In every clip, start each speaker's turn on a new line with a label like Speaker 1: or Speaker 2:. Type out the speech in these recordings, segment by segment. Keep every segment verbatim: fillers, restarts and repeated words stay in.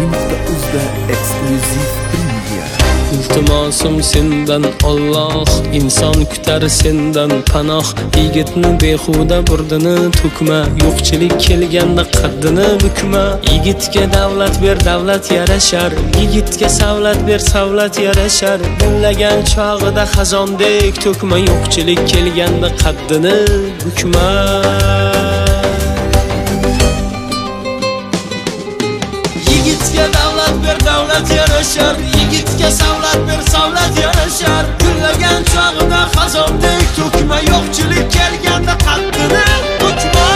Speaker 1: jozibali nuqta uzda eksklyuziv premyera.
Speaker 2: Iltimosim sendan Alloh, inson kutar sendan panoh. Yigitni behuda burdini to'kma, yo'qchilik kelganda qaddini bukma. Yigitga davlat ber, davlat yarashar, yigitga savlat ber, savlat yarashar. Gullagan chog'ida xazondek to'kma, yo'qchilik kelganda qaddini bukma. Yigitga davlat ber, davlat yarashar, yigitga savlat ber, savlat yarashar. Gullagan chog'ida xazondek to'kma, yo'qchilik kelganda qaddini bukma.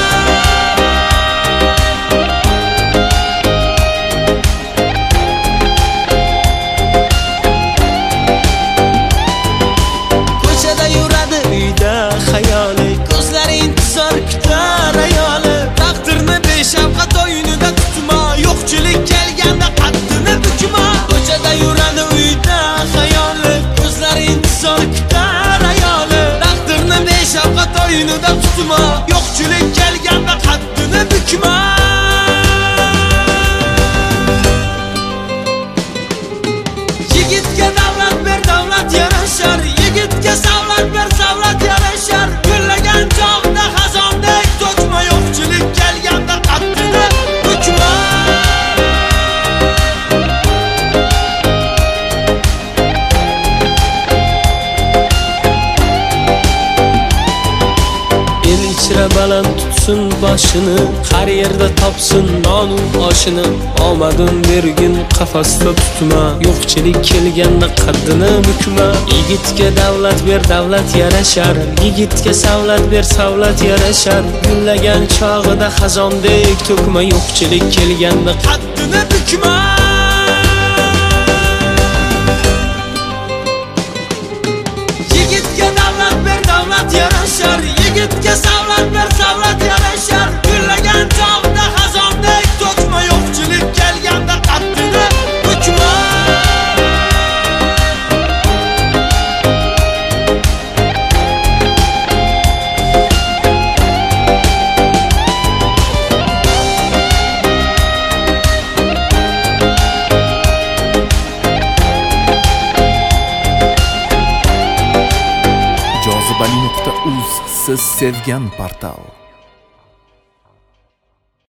Speaker 2: Ko'chada yuradi uyda xayoli, ko'zlari intizor kutar ayoli. Taqdirni beshafqat o'yinida tutma, yo'qchilik kelganda qaddini bukma. Ko'chada yuradi uyda xayoli, ko'zlari intizor kutar ayoli. Taqdirni beshafqat o'yinida tutma, yo'qchilik kelganda qaddini bukma. Yigitga davlat ber, davlat yarashar, yigitga savlat ber, savlat yarashar. Gullagan chog'da xazondek to'kma, yo'qchilik kelganda qaddini bukma. El ichra baland tutsin boshini, har yerda topsin nonu oshini. Omadim bergin qafasda tutma, yo'qchilik kelganda qaddini bukma. Yigitga davlat ber, davlat yarashar, yigitga savlat ber, savlat yarashar. Gullagan chog'ida xazondek to'kma, yo'qchilik kelganda qaddini bukma. Yigitga davlat ber, davlat yarashar, yigitga savlat ber, savlat yarashar. Gullagan chog'da xazondek to'kma, yo'qchilik kelganda qaddini bukma.
Speaker 1: jozibali nuqta uz siz sevgan portal.